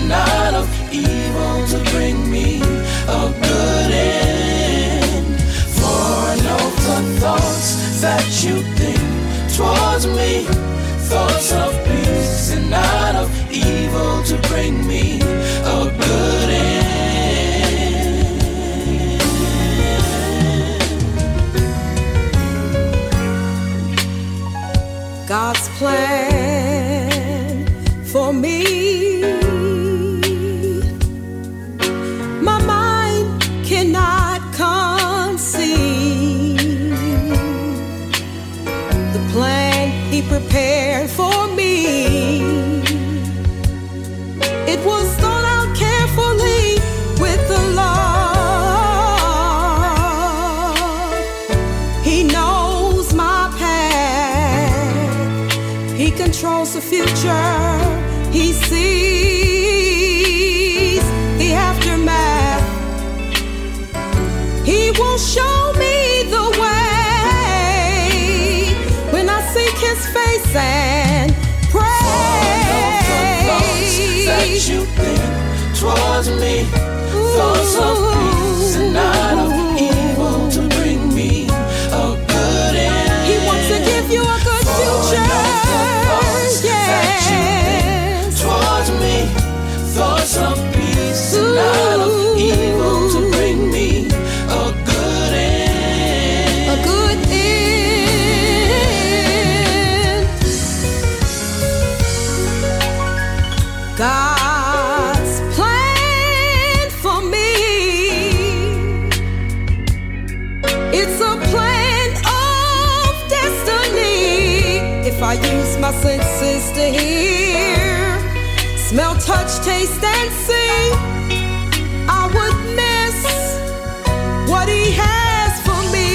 and not of evil, to bring me a good end. For I know the thoughts that you think towards me, thoughts of peace and not of evil, to bring me a good end. God's plan for me, my mind cannot conceive the plan He prepared for me. It was thought out carefully with the love. He knows my path, He controls the future, He sees the aftermath. He will show me the way when I seek His face and pray. That you think towards me, thoughts of peace and not of evil, to bring me a good end. He wants to give you a good future. That you think towards me, thoughts of peace and not of evil, to bring me a good end. A good end. God's plan for me, it's a plan of destiny. If I use my senses to hear, smell, touch, taste, and see, I would miss what He has for me.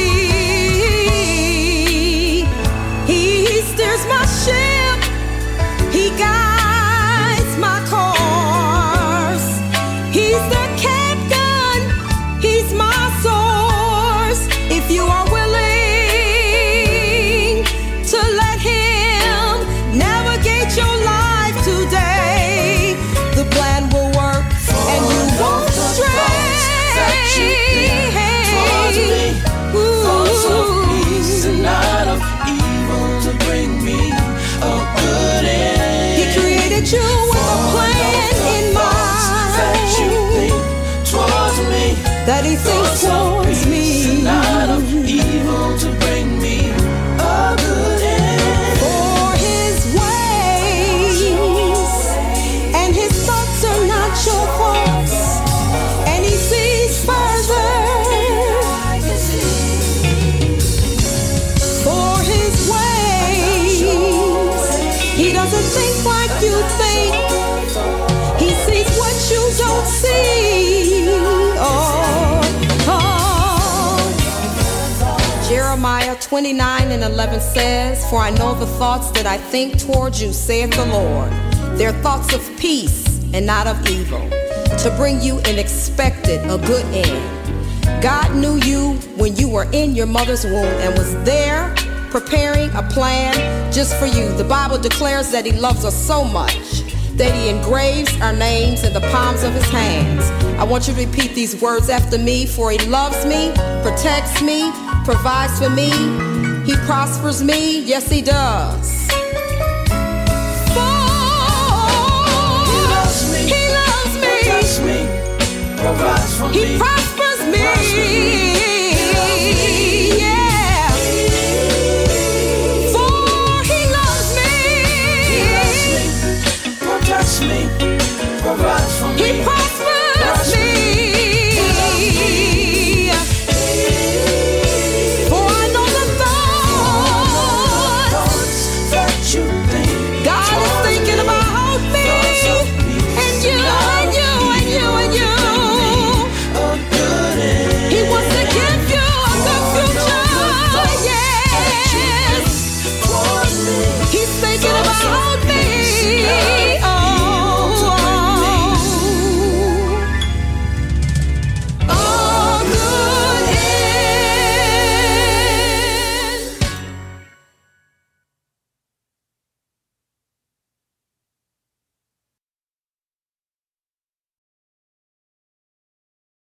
He steers my ship, He guides my course. He's the captain, He's my source. If you are willing to let Him navigate your life today, the plan will work and you won't stray. Thoughts of peace and not of evil, to bring me a good end. He created you with a plan in mind, that you think towards me, that He thinks towards me, and not of evil, to bring me a good end. for His ways and His thoughts are not your thoughts, and He sees further. For His ways, He doesn't think like you think. He sees what you don't see. Jeremiah 29:11 says, "For I know the thoughts that I think towards you, saith the Lord. They're thoughts of peace and not of evil, to bring you an expected, a good end." God knew you when you were in your mother's womb and was there preparing a plan just for you. The Bible declares that He loves us so much that He engraves our names in the palms of His hands. I want you to repeat these words after me. For He loves me, protects me, provides for me, He prospers me, yes He does.